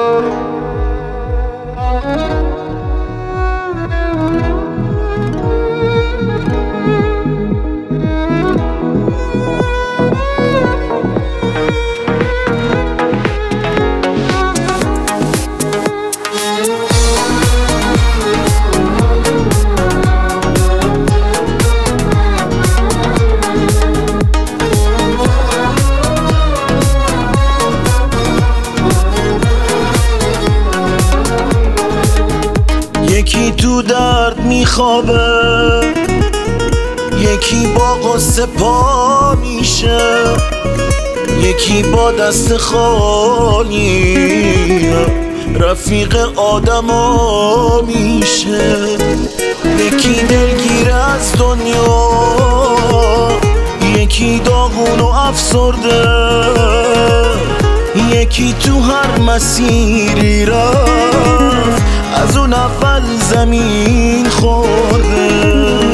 یکی تو درد میخوابه، یکی با قصه پا میشه، یکی با دست خالی رفیق آدما میشه. یکی دلگیر از دنیا، یکی داغون و افسرده، یکی تو هر مسیری رفت از اون اول زمین خورده.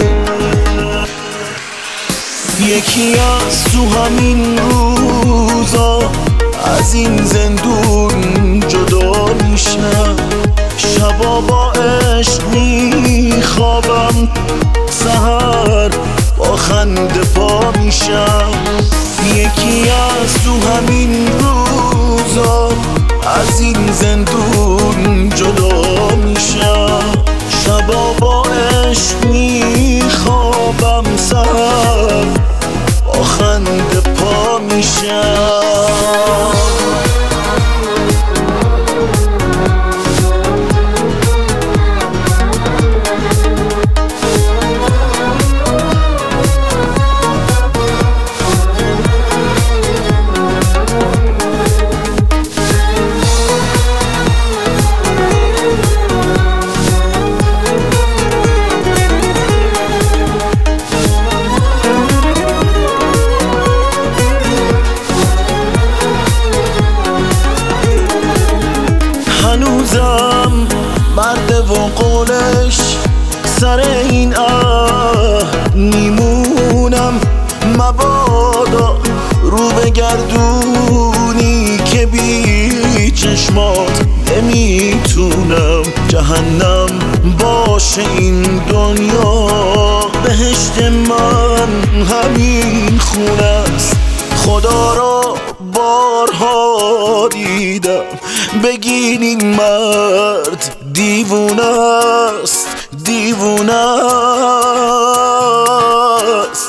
یکی از تو همین روزا از این زندون جدا میشم، شبا با عشق میخوابم، سحر با خنده پا میشم. یکی از تو همین روزا از این زندون جدا میشم، شبا با عشق میخوابم، سحر با خنده پا میشم. هنوزم مرده و قولش سر این میمونم، مبادا رو بگردونی که بی چشمات نمیتونم. جهنم باشه این دنیا، بهشت من همین خونه است. خدا را بارها دیدم، بگین این مرد دیوونه است، دیوونه است.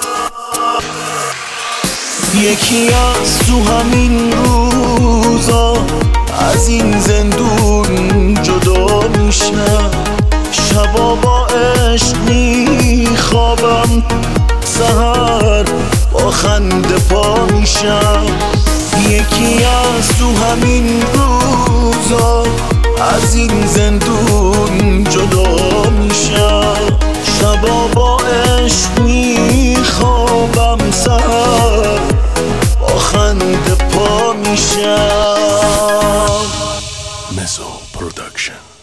یکی از تو همین روزا از این زندون جدا میشم، شبا با عشق میخوابم، سحر با خنده پا میشم. یکی از تو همین روزا از این زندون جدا میشم، شبا با عشق میخوابم، سحر با خنده پا میشم. مزو پروداکشن.